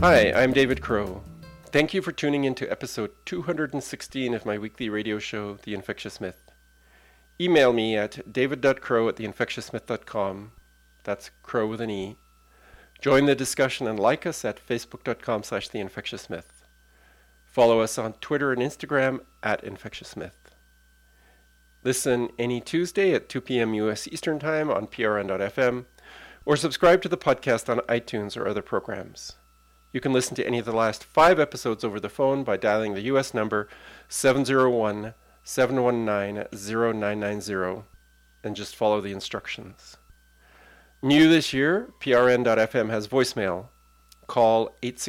Hi, I'm David Crow. Thank you for tuning in to episode 216 of my weekly radio show, The Infectious Myth. Email me at david.crow@theinfectiousmyth.com. That's Crow with an E. Join the discussion and like us at facebook.com/theinfectiousmyth. Follow us on Twitter and Instagram at InfectiousMyth. Listen any Tuesday at 2 p.m. U.S. Eastern Time on prn.fm, or subscribe to the podcast on iTunes or other programs. You can listen to any of the last 5 episodes over the phone by dialing the U.S. number 701-719-0990 and just follow the instructions. New this year, prn.fm has voicemail. Call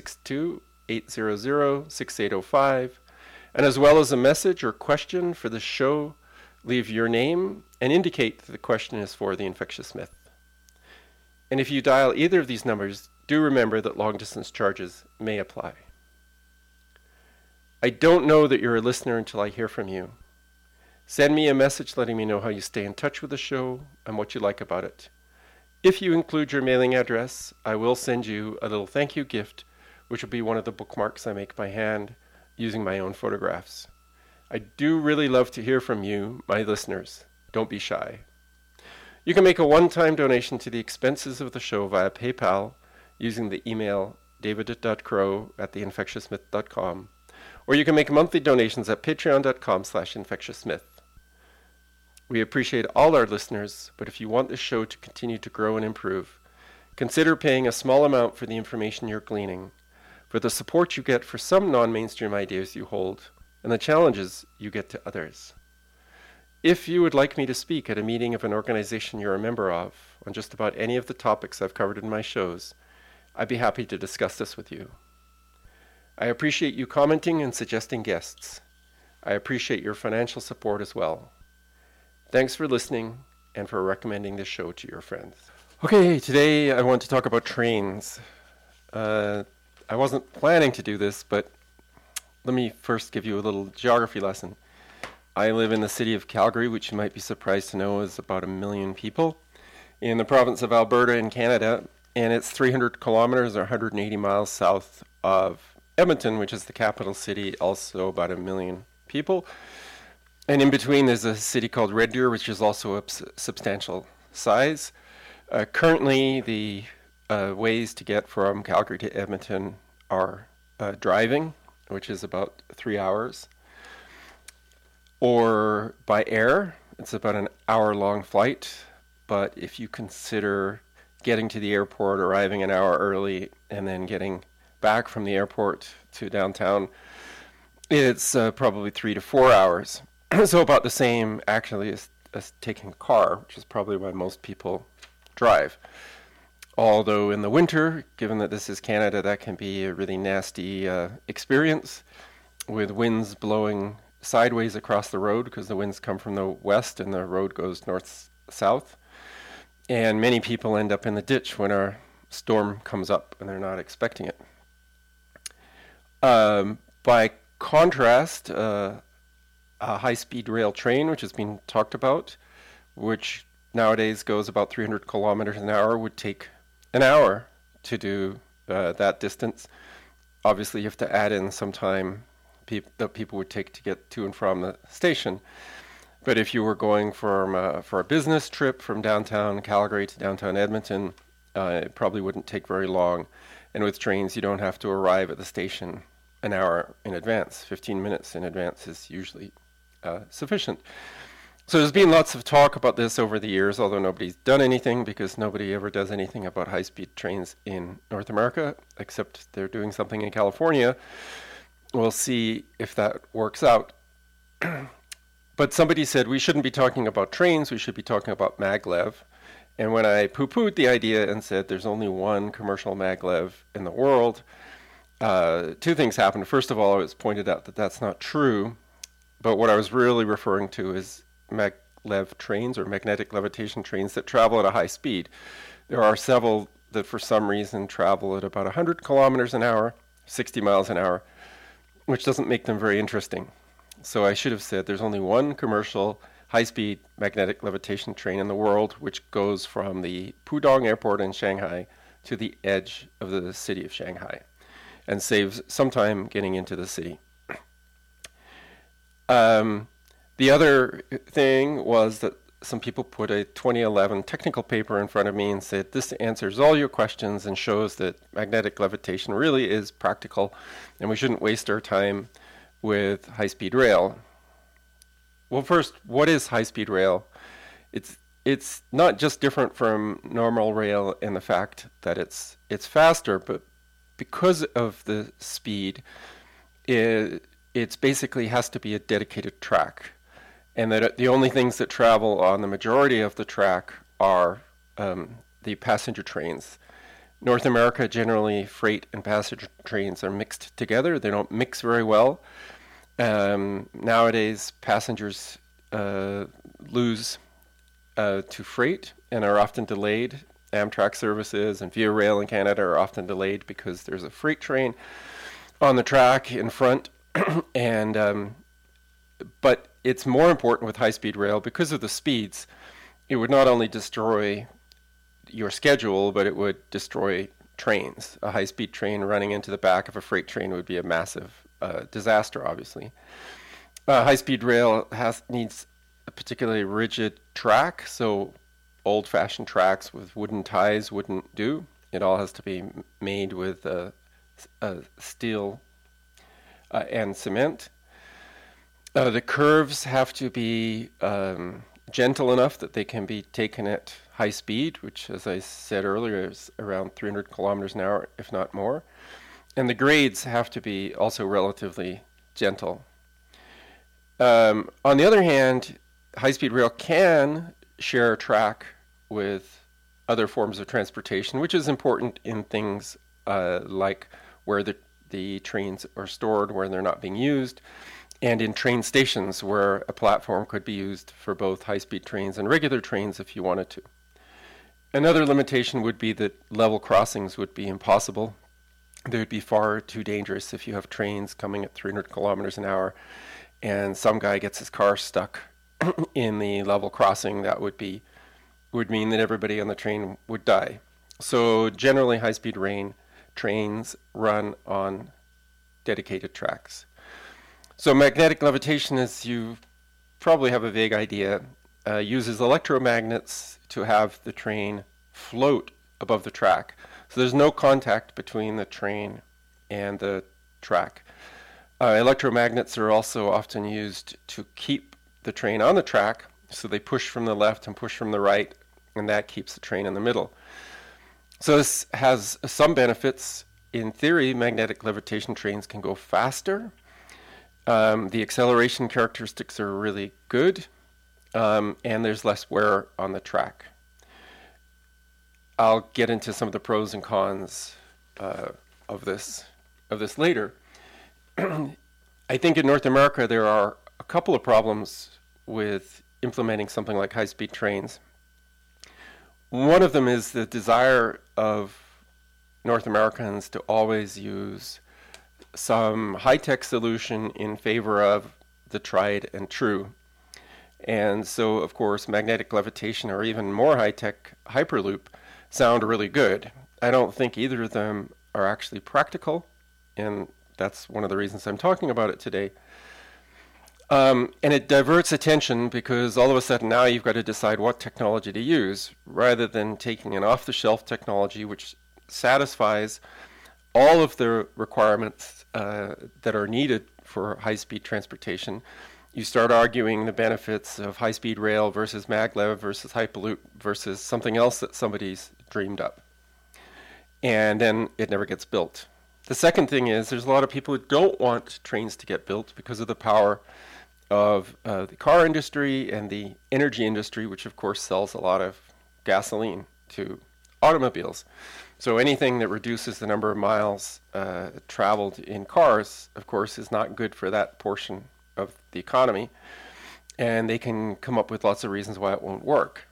862-800-6805, and as well as a message or question for the show, leave your name and indicate that the question is for the Infectious Myth. And if you dial either of these numbers, do remember that long-distance charges may apply. I don't know that you're a listener until I hear from you. Send me a message letting me know how you stay in touch with the show and what you like about it. If you include your mailing address, I will send you a little thank you gift, which will be one of the bookmarks I make by hand using my own photographs. I do really love to hear from you, my listeners. Don't be shy. You can make a one-time donation to the expenses of the show via PayPal using the email david.crow@theinfectiousmyth.com, or you can make monthly donations at patreon.com/infectiousmyth. We appreciate all our listeners, but if you want this show to continue to grow and improve, consider paying a small amount for the information you're gleaning, for the support you get for some non-mainstream ideas you hold, and the challenges you get to others. If you would like me to speak at a meeting of an organization you're a member of on just about any of the topics I've covered in my shows, I'd be happy to discuss this with you. I appreciate you commenting and suggesting guests. I appreciate your financial support as well. Thanks for listening and for recommending this show to your friends. Okay, today I want to talk about trains. I wasn't planning to do this, but let me first give you a little geography lesson. I live in the city of Calgary, which you might be surprised to know is about 1 million people, in the province of Alberta in Canada, and it's 300 kilometers or 180 miles south of Edmonton, which is the capital city, also about 1 million people. And in between there's a city called Red Deer, which is also a substantial size. Currently, the ways to get from Calgary to Edmonton are driving, which is about 3 hours, or by air. It's about an hour-long flight, but if you consider getting to the airport, arriving an hour early, and then getting back from the airport to downtown, it's probably 3 to 4 hours. So about the same, actually, as taking a car, which is probably why most people drive. Although in the winter, given that this is Canada, that can be a really nasty experience, with winds blowing sideways across the road because the winds come from the west and the road goes north-south. And many people end up in the ditch when a storm comes up and they're not expecting it. By contrast, a high-speed rail train, which has been talked about, which nowadays goes about 300 kilometers an hour, would take an hour to do that distance. Obviously, you have to add in some time that people would take to get to and from the station. But if you were going for a business trip from downtown Calgary to downtown Edmonton, it probably wouldn't take very long. And with trains, you don't have to arrive at the station an hour in advance. 15 minutes in advance is usually sufficient. So there's been lots of talk about this over the years, although nobody's done anything because nobody ever does anything about high-speed trains in North America, except they're doing something in California. We'll see if that works out. But somebody said we shouldn't be talking about trains, we should be talking about maglev. And when I poo-pooed the idea and said there's only one commercial maglev in the world, 2 things happened. First of all, it was pointed out that that's not true. But what I was really referring to is maglev trains or magnetic levitation trains that travel at a high speed. There are several that for some reason travel at about 100 kilometers an hour, 60 miles an hour, which doesn't make them very interesting. So I should have said there's only one commercial high-speed magnetic levitation train in the world, which goes from the Pudong Airport in Shanghai to the edge of the city of Shanghai. and saves some time getting into the city. The other thing was that some people put a 2011 technical paper in front of me and said, this answers all your questions and shows that magnetic levitation really is practical and we shouldn't waste our time with high-speed rail. Well, first, what is high-speed rail? It's not just different from normal rail in the fact that it's faster, but because of the speed, it's basically has to be a dedicated track, and that the only things that travel on the majority of the track are the passenger trains. North America, generally, freight and passenger trains are mixed together. They don't mix very well. Nowadays, passengers lose to freight and are often delayed. Amtrak services and Via Rail in Canada are often delayed because there's a freight train on the track in front. But it's more important with high-speed rail because of the speeds. It would not only destroy your schedule, but it would destroy trains. A high-speed train running into the back of a freight train would be a massive disaster, obviously. High-speed rail needs a particularly rigid track, so old-fashioned tracks with wooden ties wouldn't do. It all has to be made with steel and cement. The curves have to be gentle enough that they can be taken at high speed, which, as I said earlier, is around 300 kilometers an hour, if not more. And the grades have to be also relatively gentle. On the other hand, high-speed rail can share a track with other forms of transportation, which is important in things like where the trains are stored, where they're not being used, and in train stations where a platform could be used for both high-speed trains and regular trains if you wanted to. Another limitation would be that level crossings would be impossible. They would be far too dangerous if you have trains coming at 300 kilometers an hour and some guy gets his car stuck in the level crossing. That would mean that everybody on the train would die. So generally high-speed trains run on dedicated tracks. So magnetic levitation, as you probably have a vague idea, uses electromagnets to have the train float above the track. So there's no contact between the train and the track. Electromagnets are also often used to keep the train on the track, so they push from the left and push from the right, and that keeps the train in the middle. So this has some benefits. In theory, magnetic levitation trains can go faster. The acceleration characteristics are really good, and there's less wear on the track. I'll get into some of the pros and cons of this later. I think in North America there are a couple of problems with implementing something like high-speed trains. One of them is the desire of North Americans to always use some high-tech solution in favor of the tried and true. And so, of course, magnetic levitation or even more high-tech Hyperloop sound really good. I don't think either of them are actually practical, and that's one of the reasons I'm talking about it today. And it diverts attention because all of a sudden now you've got to decide what technology to use rather than taking an off-the-shelf technology which satisfies all of the requirements that are needed for high-speed transportation. You start arguing the benefits of high-speed rail versus maglev versus Hyperloop versus something else that somebody's dreamed up. And then it never gets built. The second thing is there's a lot of people who don't want trains to get built because of the power of the car industry and the energy industry, which of course sells a lot of gasoline to automobiles. So anything that reduces the number of miles traveled in cars, of course, is not good for that portion of the economy. And they can come up with lots of reasons why it won't work.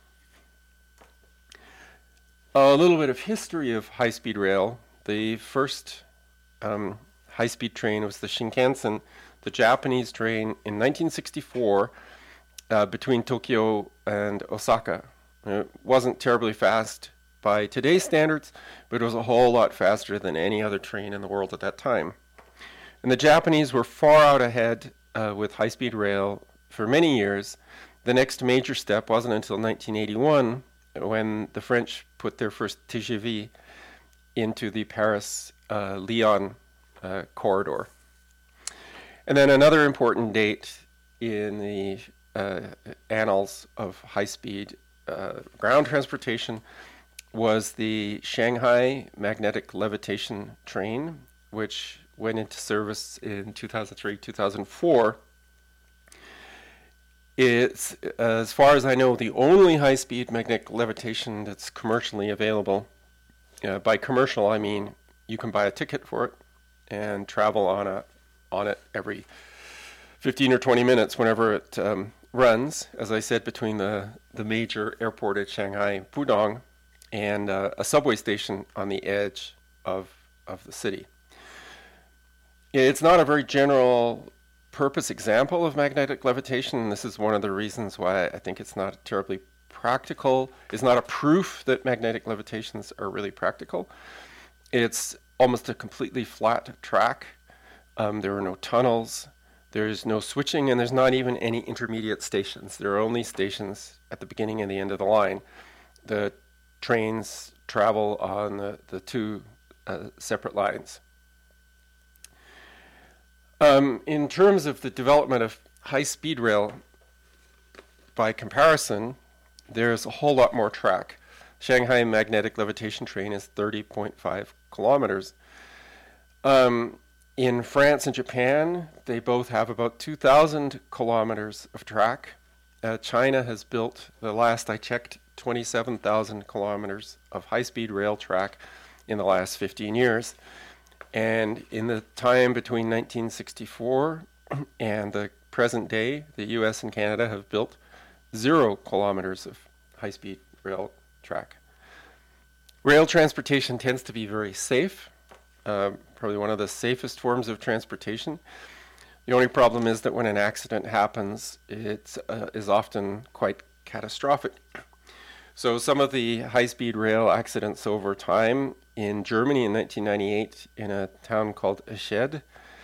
A little bit of history of high-speed rail. The first high-speed train was the Shinkansen, the Japanese train in 1964 between Tokyo and Osaka. It wasn't terribly fast. by today's standards, but it was a whole lot faster than any other train in the world at that time. And the Japanese were far out ahead with high-speed rail for many years. The next major step wasn't until 1981 when the French put their first TGV into the Paris-Lyon corridor. And then another important date in the annals of high-speed ground transportation was the Shanghai magnetic levitation train, which went into service in 2003-2004. It's, as far as I know, the only high-speed magnetic levitation that's commercially available. By commercial, I mean you can buy a ticket for it and travel on it every 15 or 20 minutes whenever it runs, as I said, between the major airport at Shanghai, Pudong, and a subway station on the edge of the city. It's not a very general purpose example of magnetic levitation, and this is one of the reasons why I think it's not terribly practical. It's not a proof that magnetic levitations are really practical. It's almost a completely flat track. There are no tunnels. There's no switching, and there's not even any intermediate stations. There are only stations at the beginning and the end of the line. The trains travel on the two separate lines. In terms of the development of high-speed rail, by comparison, there's a whole lot more track. Shanghai magnetic levitation train is 30.5 kilometers. In France and Japan, they both have about 2,000 kilometers of track. China has built, the last I checked, 27,000 kilometers of high-speed rail track in the last 15 years. And in the time between 1964 and the present day, the US and Canada have built 0 kilometers of high-speed rail track. Rail transportation tends to be very safe, probably one of the safest forms of transportation. The only problem is that when an accident happens, it is often quite catastrophic. So some of the high-speed rail accidents over time in Germany in 1998 in a town called Eschede,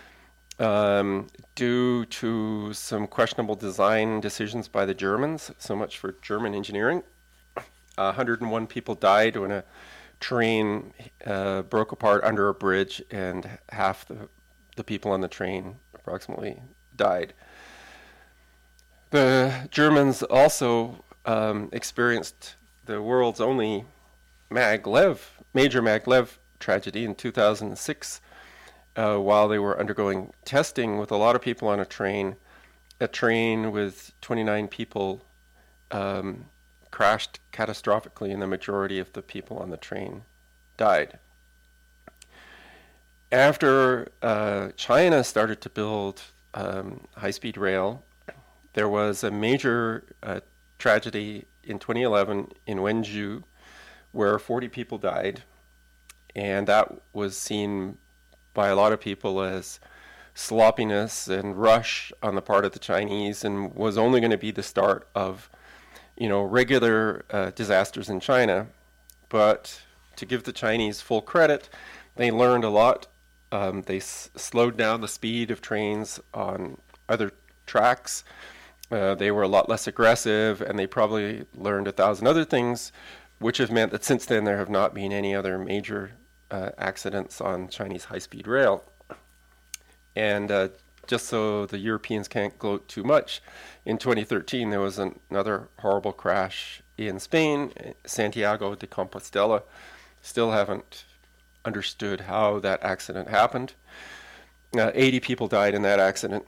due to some questionable design decisions by the Germans, so much for German engineering. 101 people died when a train broke apart under a bridge, and half the people on the train approximately died. The Germans also experienced the world's only major maglev tragedy in 2006 while they were undergoing testing with a lot of people on a train. A train with 29 people crashed catastrophically, and the majority of the people on the train died. After China started to build high-speed rail, there was a major tragedy in 2011 in Wenzhou where 40 people died, and that was seen by a lot of people as sloppiness and rush on the part of the Chinese, and was only going to be the start of, regular disasters in China. But to give the Chinese full credit, they learned a lot. They slowed down the speed of trains on other tracks. They were a lot less aggressive, and they probably learned 1,000 other things, which have meant that since then there have not been any other major accidents on Chinese high-speed rail. And just so the Europeans can't gloat too much, in 2013 there was another horrible crash in Spain, Santiago de Compostela. Still haven't understood how that accident happened. 80 people died in that accident.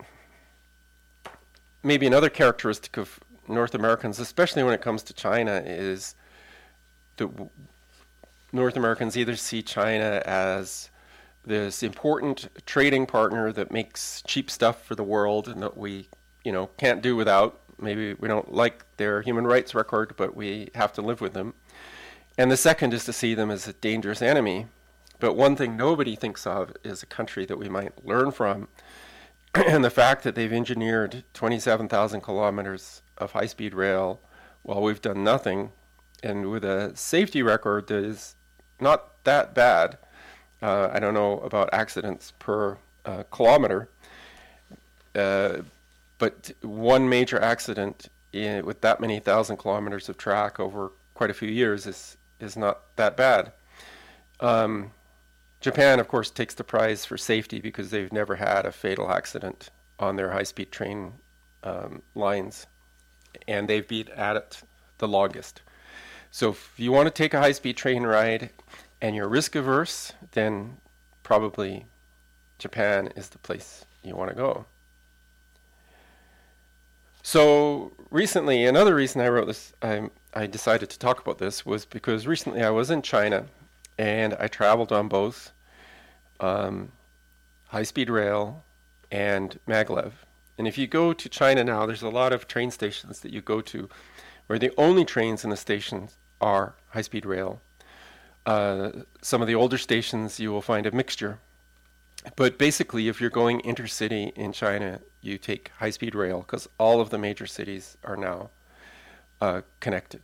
Maybe another characteristic of North Americans, especially when it comes to China, is that North Americans either see China as this important trading partner that makes cheap stuff for the world and that we, can't do without. Maybe we don't like their human rights record, but we have to live with them. And the second is to see them as a dangerous enemy. But one thing nobody thinks of is a country that we might learn from. And the fact that they've engineered 27,000 kilometers of high-speed rail while we've done nothing and with a safety record that is not that bad. I don't know about accidents per kilometer, but one major accident with that many thousand kilometers of track over quite a few years is not that bad. Japan, of course, takes the prize for safety because they've never had a fatal accident on their high-speed train lines, and they've been at it the longest. So if you want to take a high-speed train ride and you're risk-averse, then probably Japan is the place you want to go. So recently, another reason I wrote this, I decided to talk about this was because recently I was in China and I traveled on both high-speed rail and maglev. And if you go to China now, there's a lot of train stations that you go to where the only trains in the stations are high-speed rail. Some of the older stations you will find a mixture. But basically, if you're going intercity in China, you take high-speed rail because all of the major cities are now connected.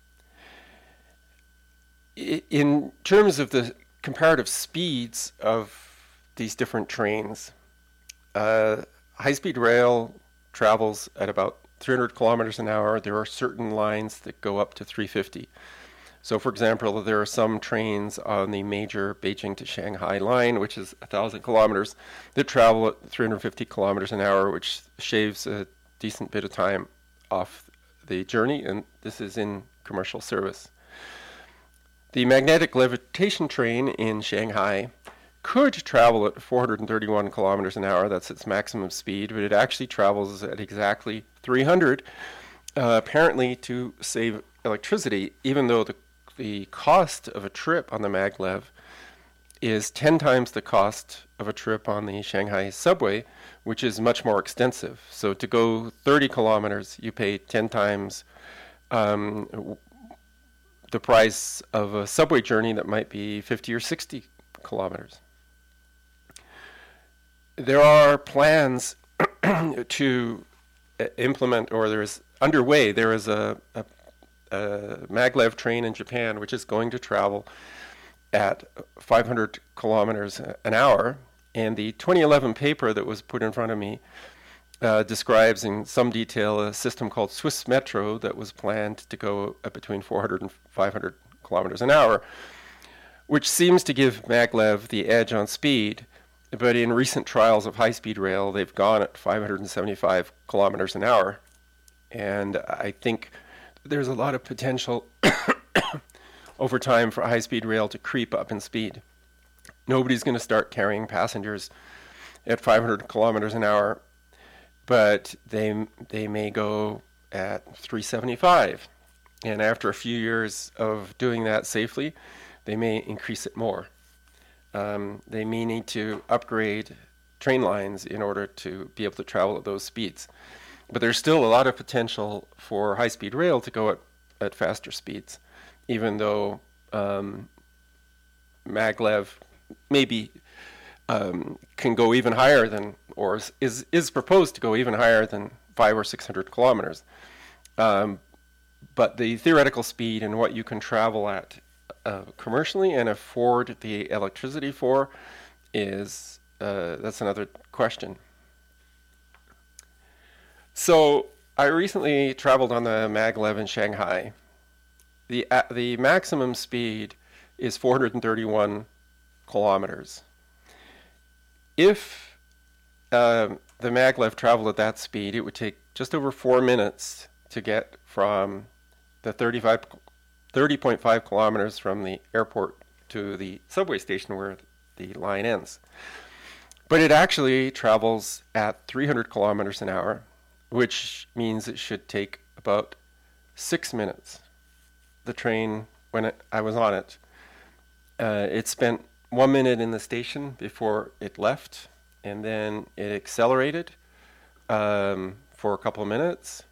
In terms of the comparative speeds of these different trains, high-speed rail travels at about 300 kilometers an hour. There are certain lines that go up to 350. So, for example, there are some trains on the major Beijing to Shanghai line, which is 1,000 kilometers, that travel at 350 kilometers an hour, which shaves a decent bit of time off the journey, and this is in commercial service. The magnetic levitation train in Shanghai could travel at 431 kilometers an hour. That's its maximum speed, but it actually travels at exactly 300, apparently to save electricity, even though the cost of a trip on the maglev is 10 times the cost of a trip on the Shanghai subway, which is much more extensive. So to go 30 kilometers, you pay 10 times the price of a subway journey that might be 50 or 60 kilometers. There are plans to implement, or there is a maglev train in Japan which is going to travel at 500 kilometers an hour, and the 2011 paper that was put in front of me describes in some detail a system called Swiss Metro that was planned to go at between 400 and 500 kilometers an hour, which seems to give maglev the edge on speed. But in recent trials of high-speed rail, they've gone at 575 kilometers an hour, and I think there's a lot of potential over time for high-speed rail to creep up in speed. Nobody's going to start carrying passengers at 500 kilometers an hour, but they may go at 375. And after a few years of doing that safely, they may increase it more. They may need to upgrade train lines in order to be able to travel at those speeds. But there's still a lot of potential for high-speed rail to go at faster speeds, even though maglev maybe can go even higher than, or is proposed to go even higher than 500 or 600 kilometers. But the theoretical speed and what you can travel at commercially and afford the electricity for is that's another question. So I recently traveled on the maglev in Shanghai. The maximum speed is 431 kilometers. If the maglev traveled at that speed, it would take just over 4 minutes to get from the 30.5 kilometers from the airport to the subway station where the line ends. But it actually travels at 300 kilometers an hour, which means it should take about 6 minutes. The train, when I was on it, it spent 1 minute in the station before it left, and then it accelerated for a couple of minutes,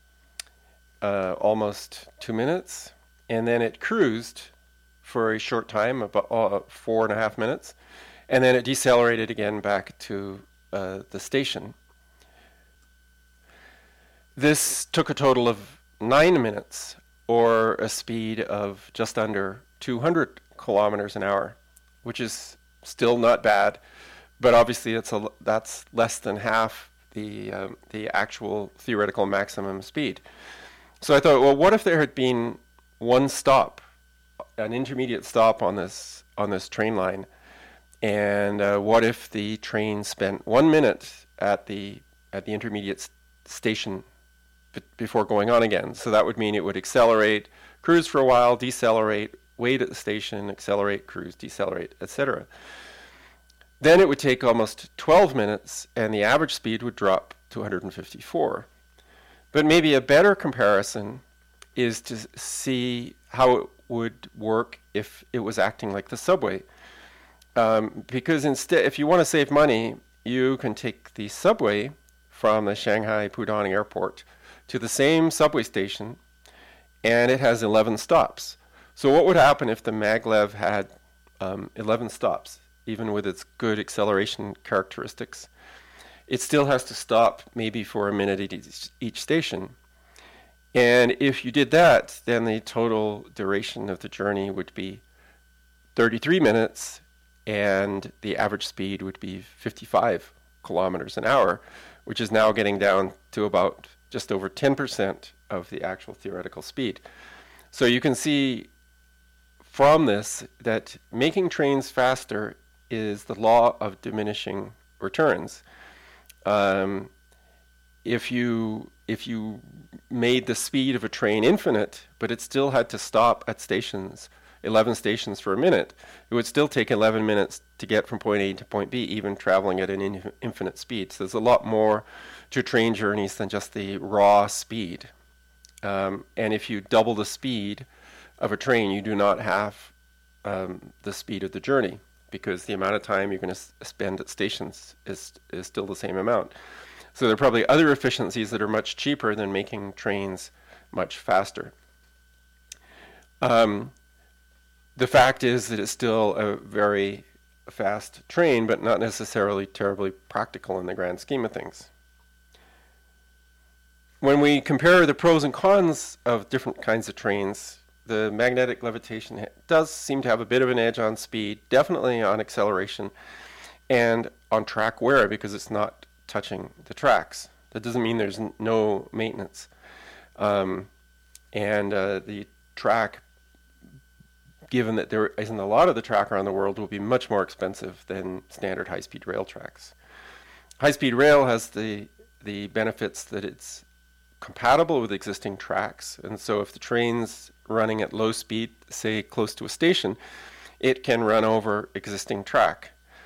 almost 2 minutes, and then it cruised for a short time, about 4.5 minutes, and then it decelerated again back to the station. This took a total of 9 minutes or a speed of just under 200 kilometers an hour, which is still not bad, but obviously that's less than half the actual theoretical maximum speed. So I thought, well, what if there had been one stop, an intermediate stop on this train line, and what if the train spent 1 minute at the intermediate station before going on again? So that would mean it would accelerate, cruise for a while, decelerate, wait at the station, accelerate, cruise, decelerate, etc. Then it would take almost 12 minutes, and the average speed would drop to 154. But maybe a better comparison is to see how it would work if it was acting like the subway. Because instead, if you want to save money, you can take the subway from the Shanghai Pudong Airport to the same subway station, and it has 11 stops. So what would happen if the maglev had 11 stops, even with its good acceleration characteristics? It still has to stop maybe for a minute at each station. And if you did that, then the total duration of the journey would be 33 minutes, and the average speed would be 55 kilometers an hour, which is now getting down to about just over 10% of the actual theoretical speed. So you can see from this that making trains faster is the law of diminishing returns. If you made the speed of a train infinite, but it still had to stop at stations, 11 stations for a minute, it would still take 11 minutes to get from point A to point B, even traveling at an infinite speed. So there's a lot more to train journeys than just the raw speed. And if you double the speed of a train, you do not have the speed of the journey, because the amount of time you're going to spend at stations is still the same amount. So there are probably other efficiencies that are much cheaper than making trains much faster. The fact is that it's still a very fast train, but not necessarily terribly practical in the grand scheme of things. When we compare the pros and cons of different kinds of trains, the magnetic levitation does seem to have a bit of an edge on speed, definitely on acceleration, and on track wear, because it's not touching the tracks. That doesn't mean there's no maintenance. The track, given that there isn't a lot of the track around the world, will be much more expensive than standard high-speed rail tracks. High-speed rail has the benefits that it's compatible with existing tracks, and so if the train's running at low speed, say close to a station, it can run over existing track.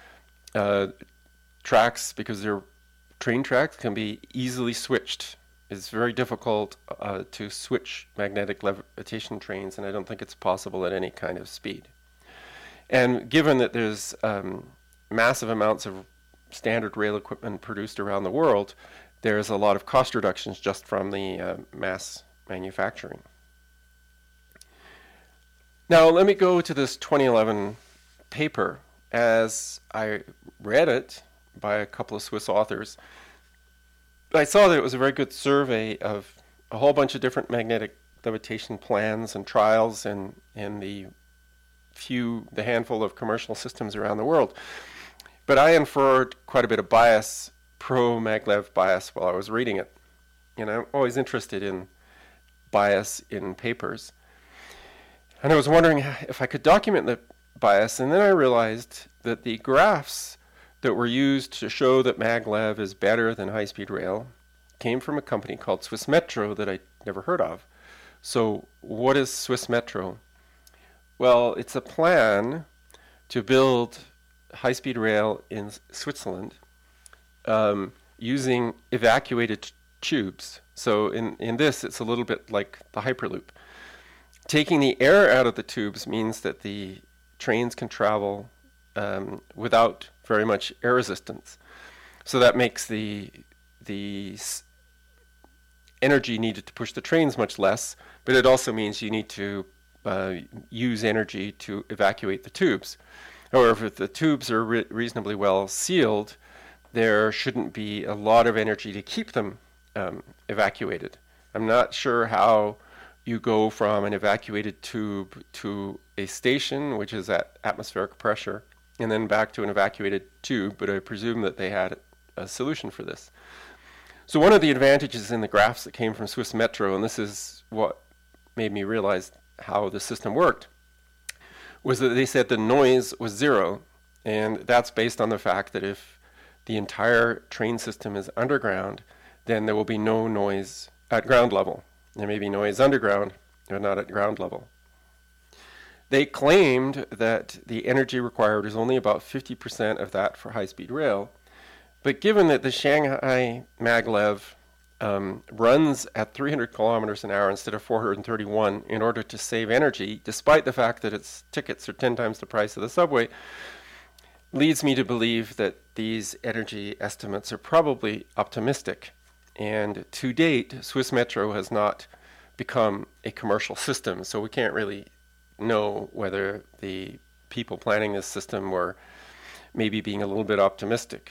Tracks, because they're train tracks, can be easily switched. It's very difficult to switch magnetic levitation trains, and I don't think it's possible at any kind of speed. And given that there's massive amounts of standard rail equipment produced around the world, there's a lot of cost reductions just from the mass manufacturing. Now let me go to this 2011 paper. As I read it by a couple of Swiss authors, I saw that it was a very good survey of a whole bunch of different magnetic levitation plans and trials in the handful of commercial systems around the world. But I inferred quite a bit of bias, pro-maglev bias, while I was reading it. And I'm always interested in bias in papers. And I was wondering if I could document the bias, and then I realized that the graphs that were used to show that maglev is better than high-speed rail came from a company called Swissmetro that I'd never heard of. So what is Swissmetro? Well, it's a plan to build high-speed rail in Switzerland using evacuated tubes. So in this, it's a little bit like the Hyperloop. Taking the air out of the tubes means that the trains can travel without very much air resistance. So that makes the energy needed to push the trains much less, but it also means you need to use energy to evacuate the tubes. However, if the tubes are reasonably well sealed, there shouldn't be a lot of energy to keep them evacuated. I'm not sure how you go from an evacuated tube to a station, which is at atmospheric pressure, and then back to an evacuated tube, but I presume that they had a solution for this. So one of the advantages in the graphs that came from Swiss Metro, and this is what made me realize how the system worked, was that they said the noise was zero, and that's based on the fact that if the entire train system is underground, then there will be no noise at ground level. There may be noise underground, but not at ground level. They claimed that the energy required is only about 50% of that for high-speed rail, but given that the Shanghai maglev runs at 300 kilometers an hour instead of 431 in order to save energy, despite the fact that its tickets are 10 times the price of the subway, leads me to believe that these energy estimates are probably optimistic. And to date, Swiss Metro has not become a commercial system, so we can't really know whether the people planning this system were maybe being a little bit optimistic.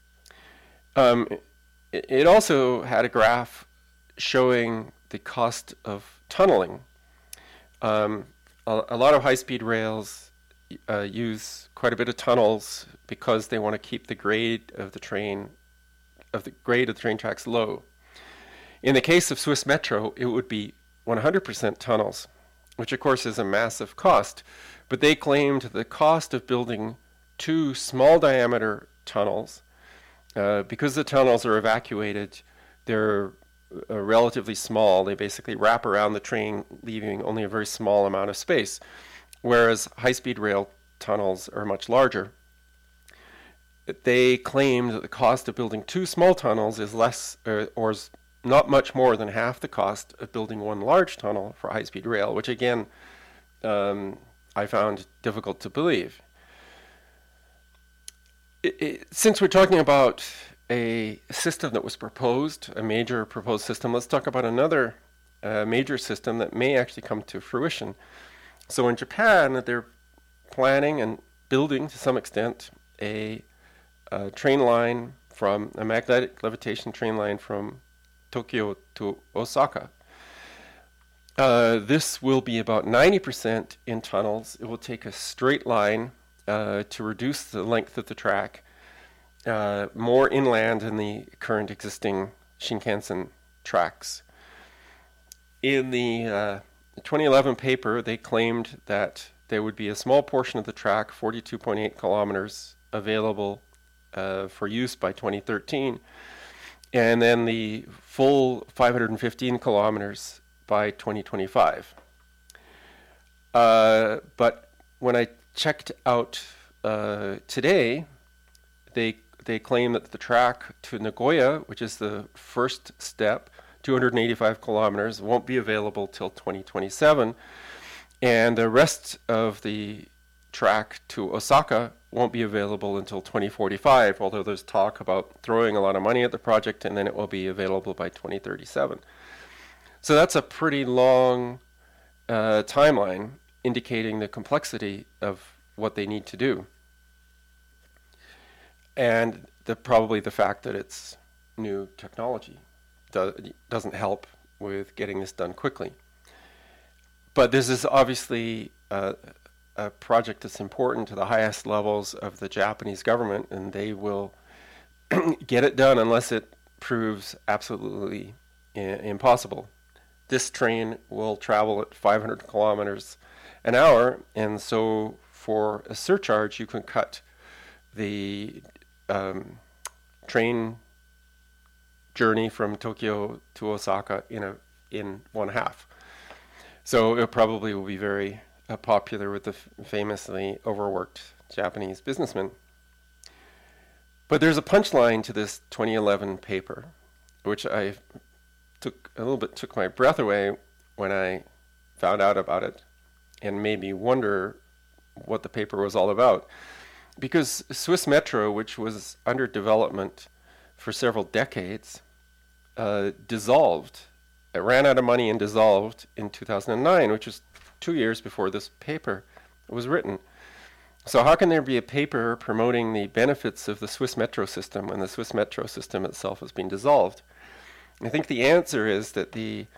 It also had a graph showing the cost of tunneling. A lot of high-speed rails use quite a bit of tunnels because they want to keep the grade of the train tracks low. In the case of Swiss Metro, it would be 100% tunnels, which of course is a massive cost. But they claimed the cost of building 2 small diameter tunnels, because the tunnels are evacuated, they're relatively small. They basically wrap around the train, leaving only a very small amount of space, whereas high-speed rail tunnels are much larger. They claimed that the cost of building 2 small tunnels is less, or is not much more than half the cost of building 1 large tunnel for high-speed rail, which again, I found difficult to believe. Since we're talking about a system that was proposed, a major proposed system, let's talk about another major system that may actually come to fruition. So in Japan, they're planning and building to some extent a train line from a magnetic levitation train line from Tokyo to Osaka. This will be about 90% in tunnels. It will take a straight line to reduce the length of the track, more inland than the current existing Shinkansen tracks. In the 2011 paper, they claimed that there would be a small portion of the track, 42.8 kilometers, available for use by 2013, and then the full 515 kilometers by 2025. But when I checked out today, they claim that the track to Nagoya, which is the first step, 285 kilometers, won't be available till 2027, and the rest of the track to Osaka won't be available until 2045, although there's talk about throwing a lot of money at the project, and then it will be available by 2037. So that's a pretty long timeline, indicating the complexity of what they need to do. And probably the fact that it's new technology doesn't help with getting this done quickly. But this is obviously a project that's important to the highest levels of the Japanese government, and they will get it done unless it proves absolutely impossible. This train will travel at 500 kilometers an hour, and so for a surcharge, you can cut the train journey from Tokyo to Osaka in one half. So it probably will be very popular with the famously overworked Japanese businessmen. But there's a punchline to this 2011 paper, which I took my breath away when I found out about it, and made me wonder what the paper was all about. Because Swiss Metro, which was under development for several decades, dissolved. It ran out of money and dissolved in 2009, which was 2 years before this paper was written. So how can there be a paper promoting the benefits of the Swiss Metro system when the Swiss Metro system itself has been dissolved? I think the answer is that the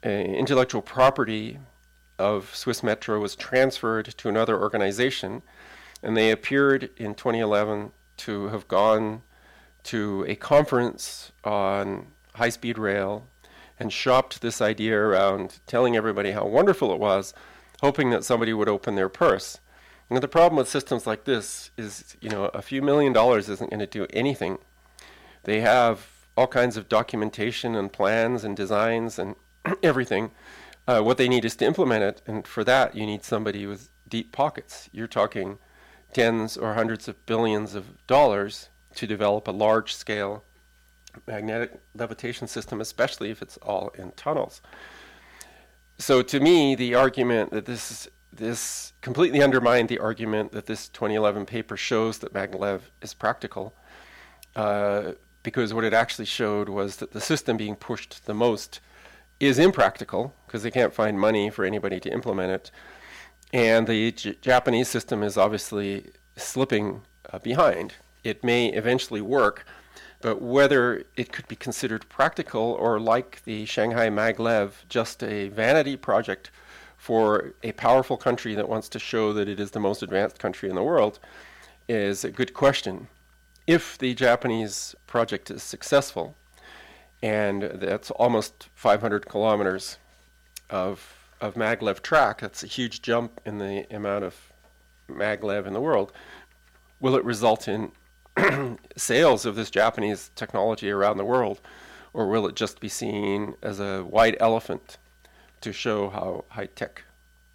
intellectual property of Swiss Metro was transferred to another organization, and they appeared in 2011 to have gone to a conference on high-speed rail and shopped this idea around, telling everybody how wonderful it was, hoping that somebody would open their purse. Now, the problem with systems like this is, a few $1 million isn't going to do anything. They have all kinds of documentation and plans and designs and everything. What they need is to implement it, and for that you need somebody with deep pockets. You're talking tens or hundreds of billions of dollars to develop a large-scale magnetic levitation system, especially if it's all in tunnels. So to me, the argument that this completely undermined the argument that this 2011 paper shows that maglev is practical, because what it actually showed was that the system being pushed the most is impractical because they can't find money for anybody to implement it. And the Japanese system is obviously slipping behind. It may eventually work, but whether it could be considered practical or, like the Shanghai maglev, just a vanity project for a powerful country that wants to show that it is the most advanced country in the world is a good question. If the Japanese project is successful, and that's almost 500 kilometers of maglev track, that's a huge jump in the amount of maglev in the world, will it result in sales of this Japanese technology around the world, or will it just be seen as a white elephant to show how high-tech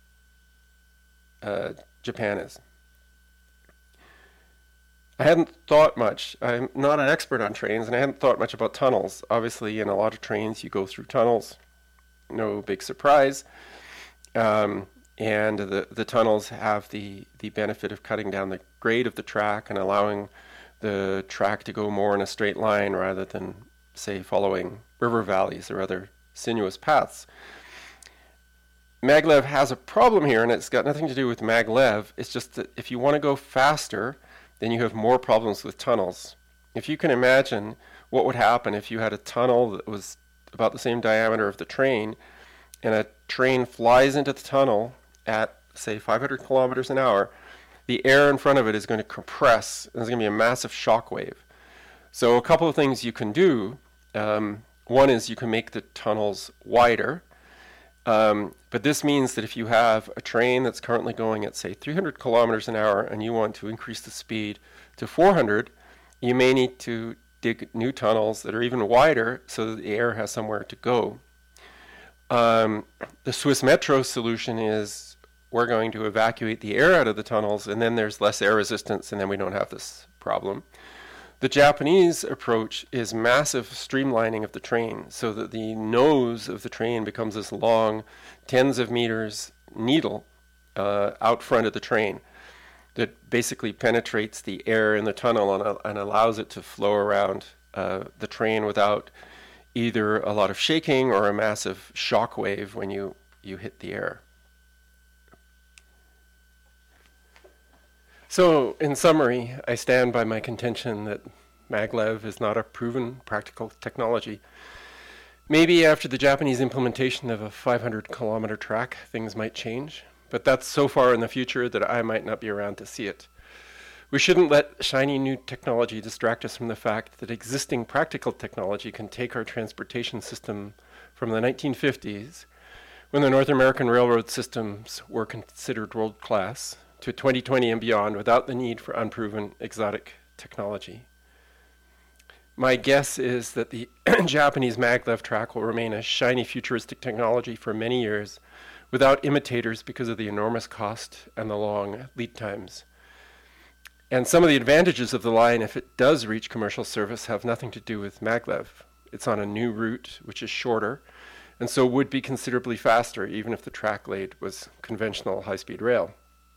Japan is? I hadn't thought much. I'm not an expert on trains, and I hadn't thought much about tunnels. Obviously, in a lot of trains, you go through tunnels. No big surprise. And the tunnels have the benefit of cutting down the grade of the track and allowing the track to go more in a straight line rather than, say, following river valleys or other sinuous paths. Maglev has a problem here, and it's got nothing to do with maglev. It's just that if you want to go faster, then you have more problems with tunnels. If you can imagine what would happen if you had a tunnel that was about the same diameter of the train, and a train flies into the tunnel at, say, 500 kilometers an hour, the air in front of it is going to compress, and there's going to be a massive shock wave. So a couple of things you can do. One is you can make the tunnels wider, but this means that if you have a train that's currently going at, say, 300 kilometers an hour and you want to increase the speed to 400, you may need to dig new tunnels that are even wider so that the air has somewhere to go. The Swiss Metro solution is we're going to evacuate the air out of the tunnels, and then there's less air resistance, and then we don't have this problem. The Japanese approach is massive streamlining of the train so that the nose of the train becomes this long, tens of meters needle out front of the train that basically penetrates the air in the tunnel and allows it to flow around the train without either a lot of shaking or a massive shock wave when you hit the air. So, in summary, I stand by my contention that maglev is not a proven practical technology. Maybe after the Japanese implementation of a 500-kilometer track, things might change, but that's so far in the future that I might not be around to see it. We shouldn't let shiny new technology distract us from the fact that existing practical technology can take our transportation system from the 1950s, when the North American railroad systems were considered world-class, to 2020 and beyond without the need for unproven exotic technology. My guess is that the Japanese maglev track will remain a shiny futuristic technology for many years without imitators because of the enormous cost and the long lead times. And some of the advantages of the line, if it does reach commercial service, have nothing to do with maglev. It's on a new route, which is shorter, and so would be considerably faster even if the track laid was conventional high-speed rail.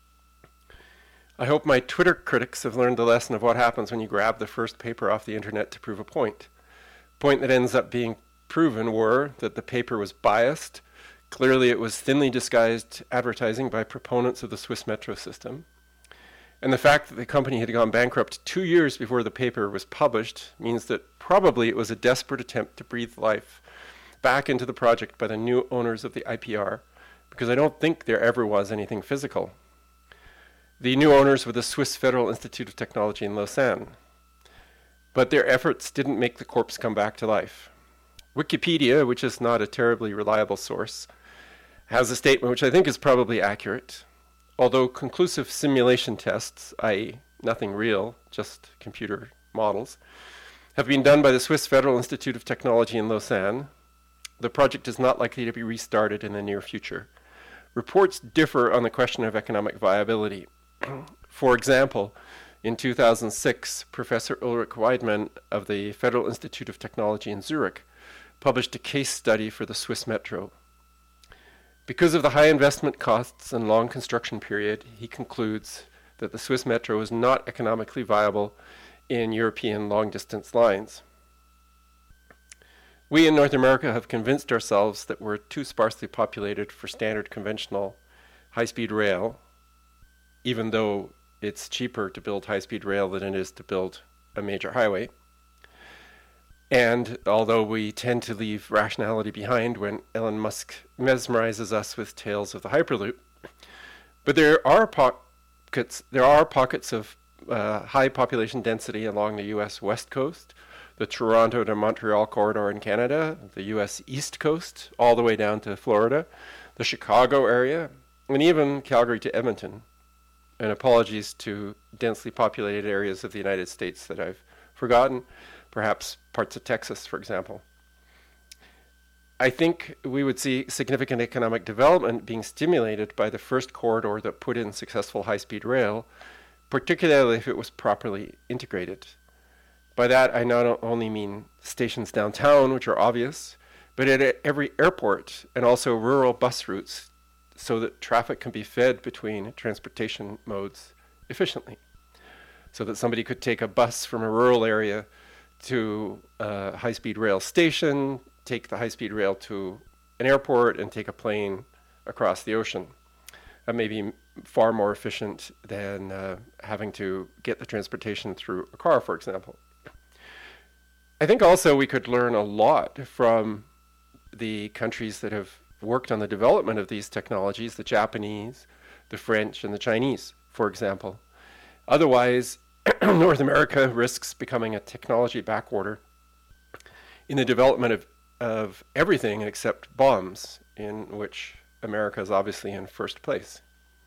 I hope my Twitter critics have learned the lesson of what happens when you grab the first paper off the internet to prove a point. The point that ends up being proven were that the paper was biased. Clearly it was thinly disguised advertising by proponents of the Swiss Metro system. And the fact that the company had gone bankrupt 2 years before the paper was published means that probably it was a desperate attempt to breathe life back into the project by the new owners of the IPR, because I don't think there ever was anything physical. The new owners were the Swiss Federal Institute of Technology in Lausanne. But their efforts didn't make the corpse come back to life. Wikipedia, which is not a terribly reliable source, has a statement which I think is probably accurate. Although conclusive simulation tests, i.e. nothing real, just computer models, have been done by the Swiss Federal Institute of Technology in Lausanne, the project is not likely to be restarted in the near future. Reports differ on the question of economic viability. For example, in 2006, Professor Ulrich Weidmann of the Federal Institute of Technology in Zurich published a case study for the Swiss metro. Because of the high investment costs and long construction period, he concludes that the Swiss metro is not economically viable in European long-distance lines. We in North America have convinced ourselves that we're too sparsely populated for standard conventional high-speed rail, even though it's cheaper to build high-speed rail than it is to build a major highway. And although we tend to leave rationality behind when Elon Musk mesmerizes us with tales of the Hyperloop, but there are pockets of high population density along the U.S. West Coast, the Toronto to Montreal corridor in Canada, the U.S. East Coast, all the way down to Florida, the Chicago area, and even Calgary to Edmonton. And apologies to densely populated areas of the United States that I've forgotten, perhaps parts of Texas, for example. I think we would see significant economic development being stimulated by the first corridor that put in successful high-speed rail, particularly if it was properly integrated. By that, I not only mean stations downtown, which are obvious, but at every airport and also rural bus routes so that traffic can be fed between transportation modes efficiently. So that somebody could take a bus from a rural area to a high-speed rail station, take the high-speed rail to an airport, and take a plane across the ocean. That may be far more efficient than having to get the transportation through a car, for example. I think also we could learn a lot from the countries that have worked on the development of these technologies, the Japanese, the French, and the Chinese, for example. Otherwise, North America risks becoming a technology backwater in the development of everything except bombs, in which America is obviously in first place.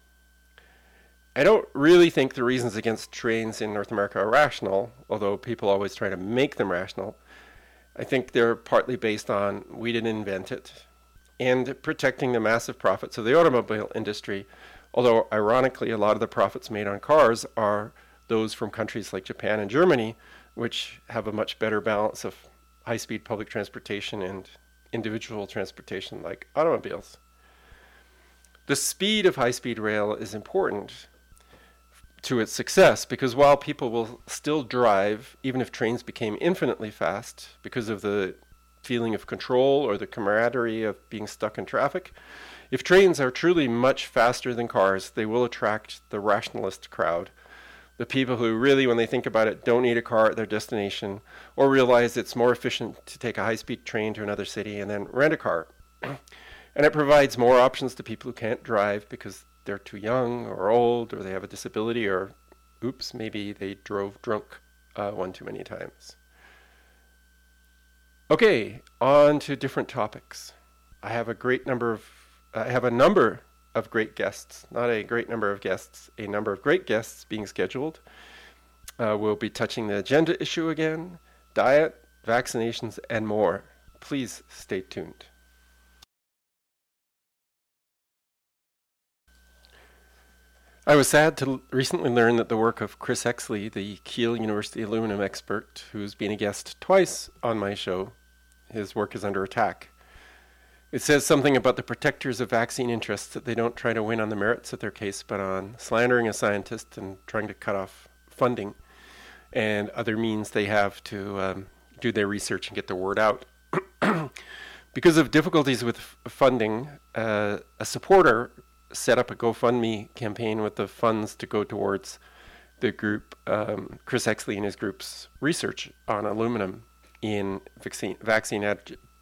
I don't really think the reasons against trains in North America are rational, although people always try to make them rational. I think they're partly based on we didn't invent it, and protecting the massive profits of the automobile industry, although ironically a lot of the profits made on cars are those from countries like Japan and Germany, which have a much better balance of high-speed public transportation and individual transportation like automobiles. The speed of high-speed rail is important to its success because while people will still drive, even if trains became infinitely fast because of the feeling of control or the camaraderie of being stuck in traffic, if trains are truly much faster than cars, they will attract the rationalist crowd. The people who really, when they think about it, don't need a car at their destination or realize it's more efficient to take a high-speed train to another city and then rent a car. And it provides more options to people who can't drive because they're too young or old or they have a disability or, oops, maybe they drove drunk one too many times. Okay, on to different topics. I have a number of great guests, not a great number of guests, a number of great guests being scheduled. We'll be touching the agenda issue again, diet, vaccinations, and more. Please stay tuned. I was sad to recently learn that the work of Chris Exley, the Kiel University aluminum expert, who's been a guest twice on my show, his work is under attack. It says something about the protectors of vaccine interests that they don't try to win on the merits of their case, but on slandering a scientist and trying to cut off funding and other means they have to do their research and get the word out. Because of difficulties with funding, a supporter set up a GoFundMe campaign with the funds to go towards the group, Chris Exley and his group's research on aluminum in vaccine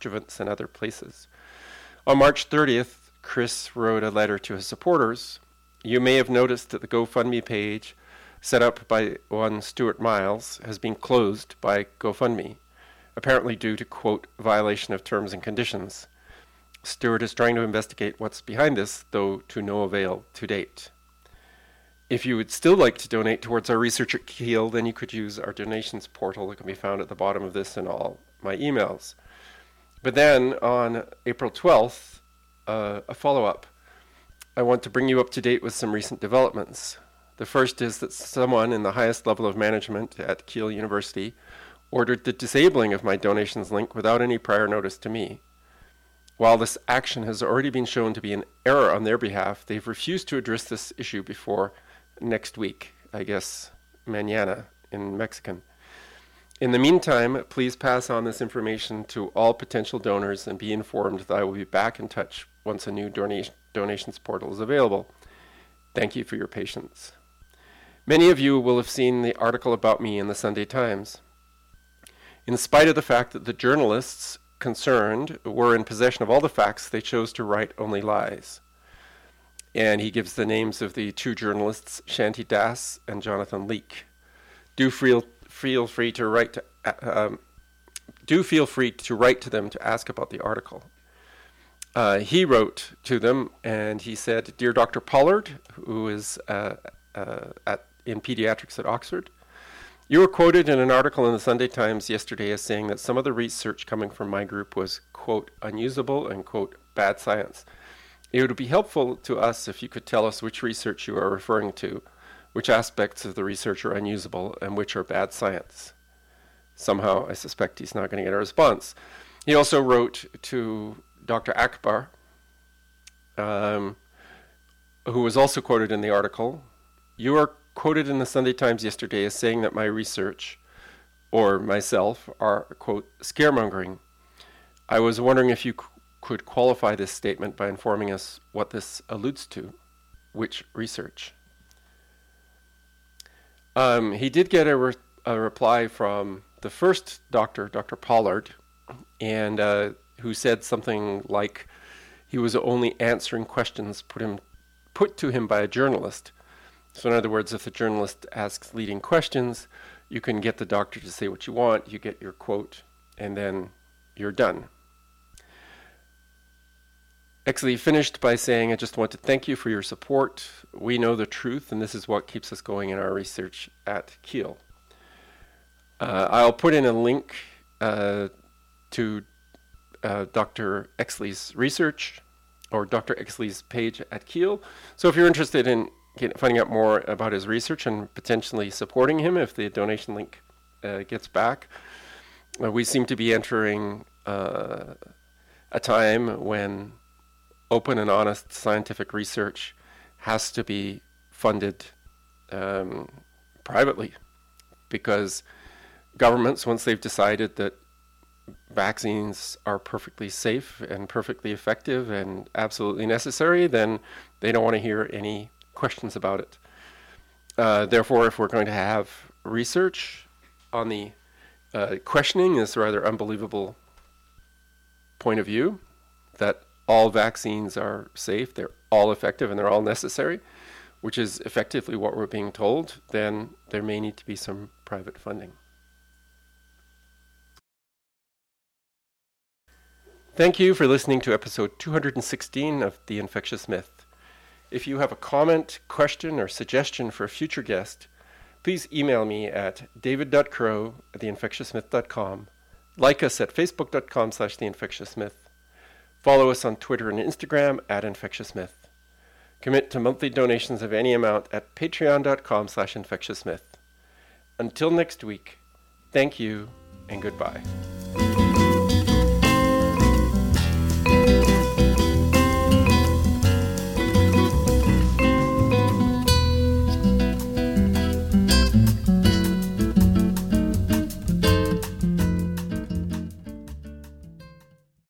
adjuvants and other places. On March 30th, Chris wrote a letter to his supporters. You may have noticed that the GoFundMe page set up by one Stuart Miles has been closed by GoFundMe, apparently due to, quote, violation of terms and conditions. Stuart is trying to investigate what's behind this, though to no avail to date. If you would still like to donate towards our research at Keele, then you could use our donations portal that can be found at the bottom of this and all my emails. But then on April 12th, a follow-up. I want to bring you up to date with some recent developments. The first is that someone in the highest level of management at Keele University ordered the disabling of my donations link without any prior notice to me. While this action has already been shown to be an error on their behalf, they've refused to address this issue before next week, I guess mañana in Mexican. In the meantime, please pass on this information to all potential donors and be informed that I will be back in touch once a new donations portal is available. Thank you for your patience. Many of you will have seen the article about me in the Sunday Times. In spite of the fact that the journalists concerned were in possession of all the facts, they chose to write only lies. And he gives the names of the two journalists, Shanti Das and Jonathan Leake. Do feel free to write to them to ask about the article. He wrote to them and he said, "Dear Dr. Pollard, who is in pediatrics at Oxford, you were quoted in an article in the Sunday Times yesterday as saying that some of the research coming from my group was, quote, unusable and, quote, bad science. It would be helpful to us if you could tell us which research you are referring to, which aspects of the research are unusable, and which are bad science." Somehow, I suspect he's not going to get a response. He also wrote to Dr. Akbar, who was also quoted in the article. You are quoted in the Sunday Times yesterday as saying that my research, or myself, are, quote, scaremongering. I was wondering if you could qualify this statement by informing us what this alludes to, which research. He did get a reply from the first doctor, Dr. Pollard, and who said something like he was only answering questions put to him by a journalist. So in other words, if the journalist asks leading questions, you can get the doctor to say what you want, you get your quote, and then you're done. Exley finished by saying, "I just want to thank you for your support. We know the truth, and this is what keeps us going in our research at Keele." I'll put in a link to Dr. Exley's research, or Dr. Exley's page at Keele. So if you're interested in finding out more about his research and potentially supporting him if the donation link gets back, we seem to be entering a time when open and honest scientific research has to be funded privately, because governments, once they've decided that vaccines are perfectly safe and perfectly effective and absolutely necessary, then they don't want to hear any questions about it. Therefore, if we're going to have research on the questioning this rather unbelievable point of view that all vaccines are safe, they're all effective, and they're all necessary, which is effectively what we're being told, then there may need to be some private funding. Thank you for listening to episode 216 of The Infectious Myth. If you have a comment, question, or suggestion for a future guest, please email me at david.crow@theinfectiousmyth.com, like us at facebook.com/theinfectiousmyth, follow us on Twitter and Instagram @infectiousmyth. Commit to monthly donations of any amount at patreon.com/infectiousmyth. Until next week, thank you and goodbye.